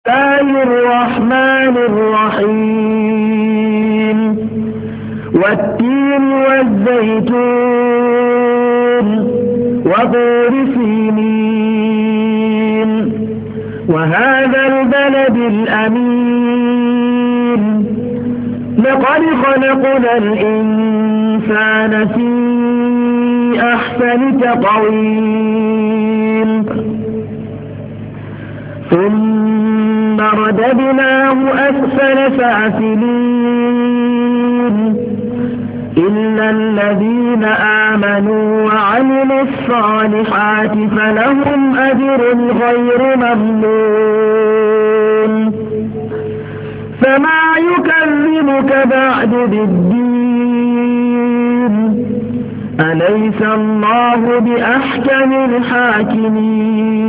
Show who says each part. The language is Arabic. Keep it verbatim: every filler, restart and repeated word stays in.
Speaker 1: الله الرحمن الرحيم والتين والزيتون وطور سينين وهذا البلد الأمين لقد خلقنا الإنسان في أحسن تقويم ثم رددناه أسفل سافلين إلا الذين آمنوا وعملوا الصالحات فلهم أجر غير ممنون فما يكذبك بعد بالدين أليس الله بأحكم الحاكمين